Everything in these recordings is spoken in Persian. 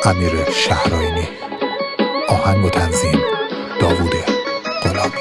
امیر شهرآیینی. آهنگ و تنظیم داوود غلامی.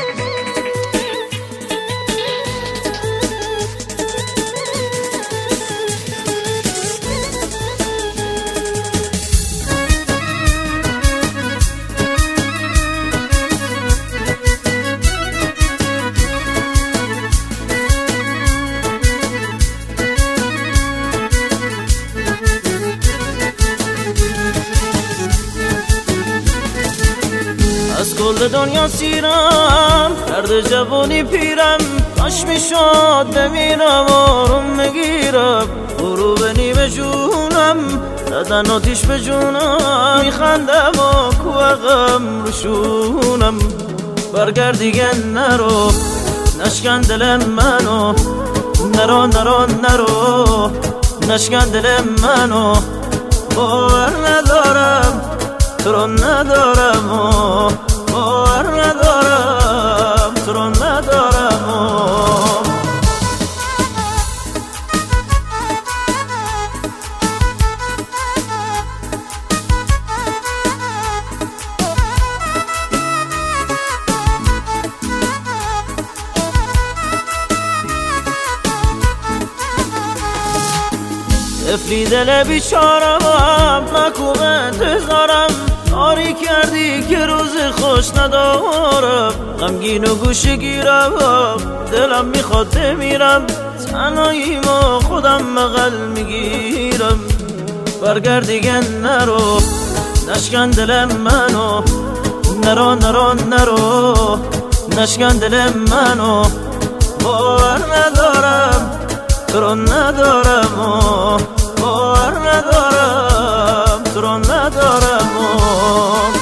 از کل دنیا سیرم، درد جوانی پیرم، کاش میشد بمیرم آروم میگیرم. غروب نیمه جونم، زدن آتیش به جونم، میخندم و کوه غم رو شونم. برگرد دیگه نرو، نشکن دل منو، نرو نرو نرو، نشکن دل منو. باور ندارم تو رو ندارم و باور ندارم تو رو ندارم و افلی دل بیچارم، مکوب انتظارم، کاری کردی که روز خوش ندارم. غمگین و گوشه گیرم، دلم میخواد بمیرم، تنهاییمو خودم بغل میگیرم. برگرد دیگه نرو، نشکن دل منو، نرو نرو نرو، نشکن دل منو. باور ندارم تو رو ندارم و باور ندارم تو رو ندارم و